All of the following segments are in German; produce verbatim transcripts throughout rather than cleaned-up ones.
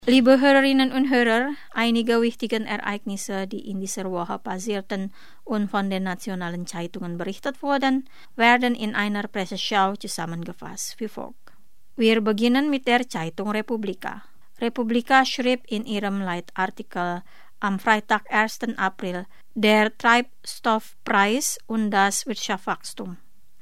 Liebe Hörerinnen und Hörer, einige wichtige Ereignisse, die in dieser Woche passierten und von den nationalen Zeitungen berichtet wurden, werden in einer Presseschau zusammengefasst wie folgt. Wir beginnen mit der Zeitung Republika. Republika schrieb in ihrem Leitartikel am Freitag, ersten April, der Treibstoffpreis und das Wirtschaftswachstum.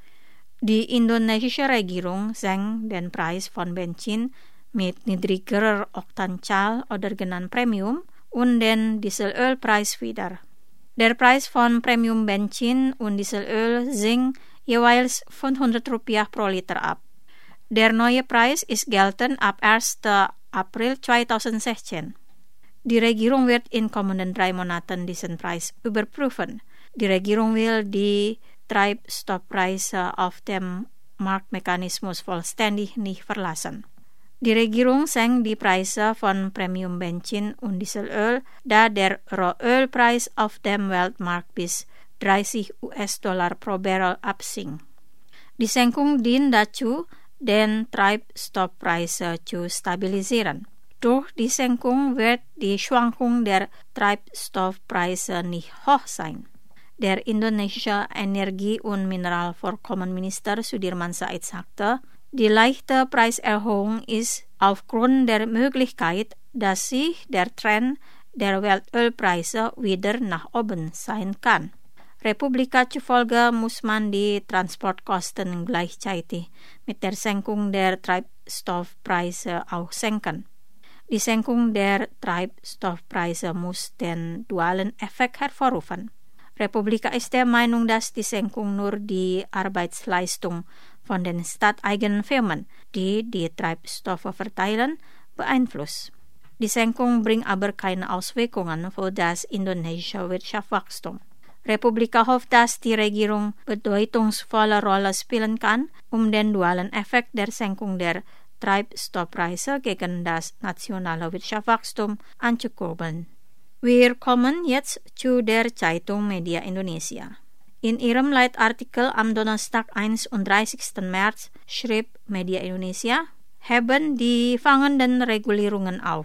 Die indonesische Regierung senkt den Preis von Benzin mit niedrigerer Oktanzahl oder genannt Premium und den Dieselölpreis wieder. Der Preis von Premium Benzin und Dieselöl sinkt jeweils fünfhundert Rupiah pro Liter ab. Der neue Preis ist geltend ab ersten April zweitausendsechzehn. Die Regierung wird in kommenden drei Monaten diesen Preis überprüfen. Die Regierung will die Treibstoffpreise auf dem Marktmechanismus vollständig nicht verlassen. Die Regierung senkt die Preise von Premium Benzin und Dieselöl, da der Rohölpreis auf dem Weltmarkt bis dreißig US-Dollar pro Barrel absinkt. Die Senkung dient dazu, den Treibstoffpreise zu stabilisieren. Durch die Senkung wird die Schwankung der Treibstoffpreise nicht hoch sein. Der indonesische Energie- und Mineralvorkommenminister Sudirman Said sagte, die leichte Preiserhöhung ist aufgrund der Möglichkeit, dass sich der Trend der Weltölpreise wieder nach oben sein kann. Republika zufolge muss man die Transportkosten gleichzeitig mit der Senkung der Treibstoffpreise auch senken. Die Senkung der Treibstoffpreise muss den dualen Effekt hervorrufen. Republika ist der Meinung, dass die Senkung nur die Arbeitsleistung von den staateigenen Firmen, die die Treibstoffe verteilen, beeinflusst. Die Senkung bringt aber keine Auswirkungen für das indonesische Wirtschaftswachstum. Republika hofft, dass die Regierung bedeutungsvolle Rolle spielen kann, um den dualen Effekt der Senkung der Treibstoffpreise gegen das nationale Wirtschaftswachstum anzukurbeln. Wir kommen jetzt zu der Zeitung Media Indonesia. In ihrem Leitartikel am Donnerstag, einunddreißigsten März, schrieb Media Indonesia, heben die fangenden Regulierungen auf.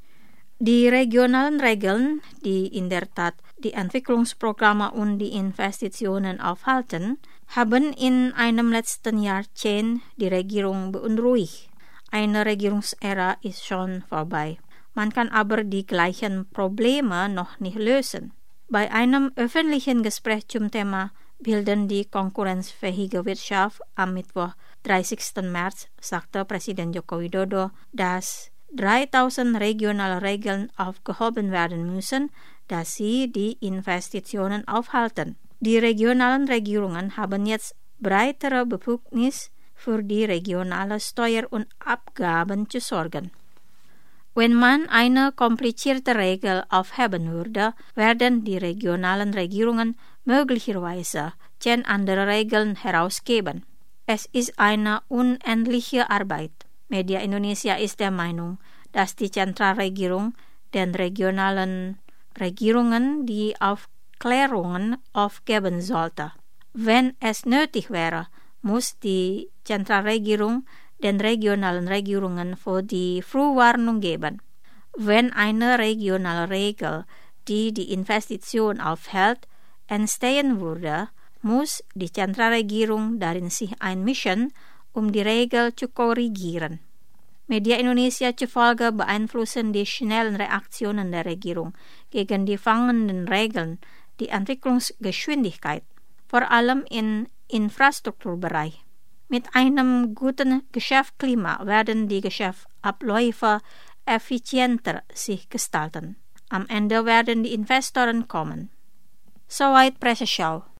Die regionalen Regeln, die in der Tat die Entwicklungsprogramme und die Investitionen aufhalten, haben in einem letzten Jahrzehnt die Regierung beunruhigt. Eine Regierungsära ist schon vorbei. Man kann aber die gleichen Probleme noch nicht lösen. Bei einem öffentlichen Gespräch zum Thema Bilden die konkurrenzfähige Wirtschaft am Mittwoch, dreißigsten März, sagte Präsident Joko Widodo, dass dreitausend regionale Regeln aufgehoben werden müssen, dass sie die Investitionen aufhalten. Die regionalen Regierungen haben jetzt breitere Befugnis, für die regionale Steuer- und Abgaben zu sorgen. Wenn man eine komplizierte Regel aufheben würde, werden die regionalen Regierungen möglicherweise zehn andere Regeln herausgeben. Es ist eine unendliche Arbeit. Media Indonesia ist der Meinung, dass die Zentralregierung den regionalen Regierungen die Aufklärungen aufgeben sollte. Wenn es nötig wäre, muss die Zentralregierung den regionalen Regierungen für die Frühwarnung geben. Wenn eine regionale Regel, die die Investition aufhält, entstehen würde, muss die Zentralregierung darin sich einmischen, um die Regel zu korrigieren. Media Indonesia zufolge beeinflussen die schnellen Reaktionen der Regierung gegen die fangenden Regeln die Entwicklungsgeschwindigkeit, vor allem im Infrastrukturbereich. Mit einem guten Geschäftsklima werden die Geschäftsabläufe effizienter sich gestalten. Am Ende werden die Investoren kommen. Soweit Presseschau.